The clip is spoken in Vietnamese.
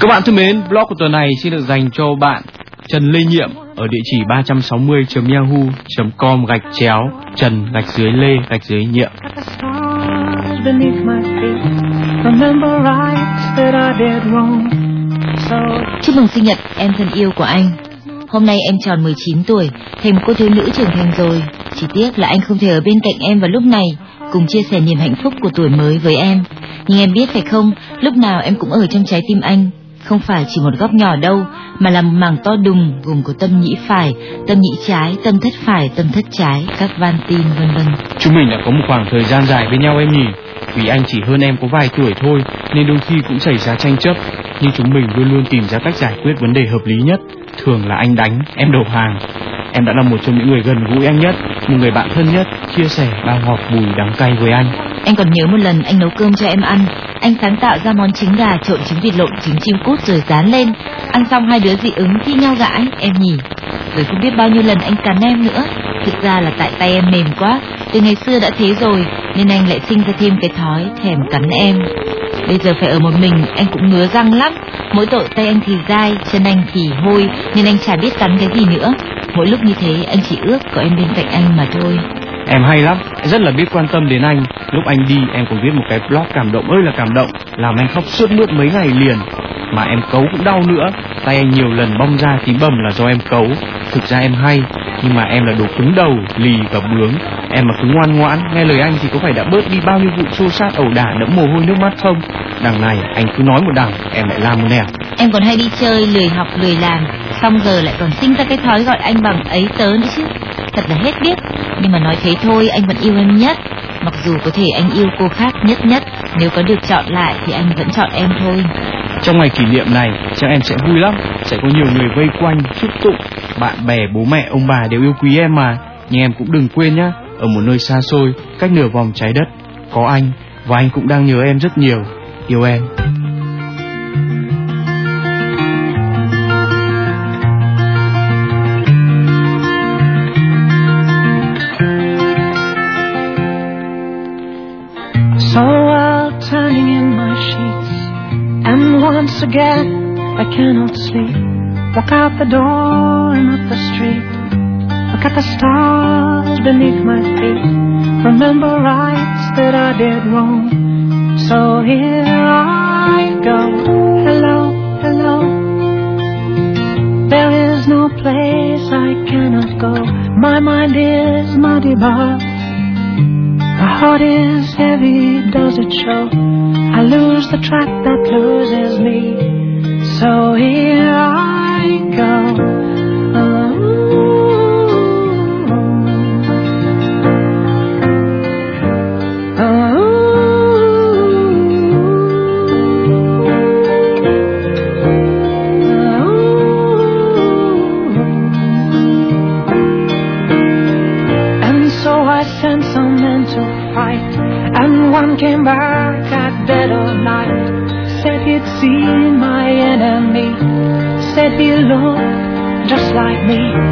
Các bạn thân mến, blog của tuần này xin được dành cho bạn Trần Lê Nhiệm ở địa chỉ 360.yahoo.com/Trần-Lê-Nhiệm. Chúc mừng sinh nhật em thân yêu của anh. Hôm nay em tròn 19 tuổi, thành một cô thiếu nữ trưởng thành rồi. Chỉ tiếc là anh không thể ở bên cạnh em vào lúc này, cùng chia sẻ niềm hạnh phúc của tuổi mới với em. Nhưng em biết phải không, lúc nào em cũng ở trong trái tim anh. Không phải chỉ một góc nhỏ đâu, mà là một mảng to đùng gồm có tâm nhĩ phải, tâm nhĩ trái, tâm thất phải, tâm thất trái, các van tim vân vân. Chúng mình đã có một khoảng thời gian dài bên nhau em nhỉ. Vì anh chỉ hơn em có vài tuổi thôi, nên đôi khi cũng xảy ra tranh chấp. Nhưng chúng mình luôn luôn tìm ra cách giải quyết vấn đề hợp lý nhất. Thường là anh đánh, em đầu hàng. Em đã là một trong những người gần gũi anh nhất, một người bạn thân nhất, chia sẻ bao ngọt bùi đắng cay với anh. Anh còn nhớ một lần anh nấu cơm cho em ăn. Anh sáng tạo ra món trứng gà trộn trứng vịt lộn trứng chim cút rồi dán lên. Ăn xong hai đứa dị ứng thi nhau gãi, em nhỉ. Rồi không biết bao nhiêu lần anh cắn em nữa. Thực ra là tại tay em mềm quá, từ ngày xưa đã thế rồi, nên anh lại sinh ra thêm cái thói thèm cắn em. Bây giờ phải ở một mình, anh cũng ngứa răng lắm. Mỗi tội tay anh thì dai, chân anh thì hôi, nên anh chả biết cắn cái gì nữa. Mỗi lúc như thế anh chỉ ước có em bên cạnh anh mà thôi. Em hay lắm, rất là biết quan tâm đến anh. Lúc anh đi em còn viết một cái blog cảm động ơi là cảm động, làm anh khóc suốt mướt mấy ngày liền. Mà em cấu cũng đau nữa, tay anh nhiều lần bong ra tím bầm là do em cấu. Thực ra em hay, nhưng mà em là đồ cứng đầu, lì và bướng. Em mà cứ ngoan ngoãn, nghe lời anh thì có phải đã bớt đi bao nhiêu vụ xô xát ẩu đả đẫm mồ hôi nước mắt không? Đằng này anh cứ nói một đằng, em lại làm một nẻo. Em còn hay đi chơi, lười học, lười làm, xong giờ lại còn sinh ra cái thói gọi anh bằng ấy tớ nữa chứ. Thật là hết biết. Nhưng mà nói thế thôi, anh vẫn yêu em nhất. Mặc dù có thể anh yêu cô khác nhất nhất, nếu có được chọn lại thì anh vẫn chọn em thôi. Trong ngày kỷ niệm này, chắc em sẽ vui lắm. Sẽ có nhiều người vây quanh, chúc tụng. Bạn bè, bố mẹ, ông bà đều yêu quý em mà. Nhưng em cũng đừng quên nhá, ở một nơi xa xôi, cách nửa vòng trái đất, có anh. Và anh cũng đang nhớ em rất nhiều. Yêu em. So out turning in my sheets, and once again I cannot sleep. Walk out the door and up the street, look at the stars beneath my feet. Remember rights that I did wrong, so here I go. Hello, hello. There is no place I cannot go. My mind is muddy, but my heart is heavy, does it show? I lose the track that loses me, so here I go. And so I sent some men to fight, and one came back at dead of night. Said he'd seen my enemy, said he looked just like me.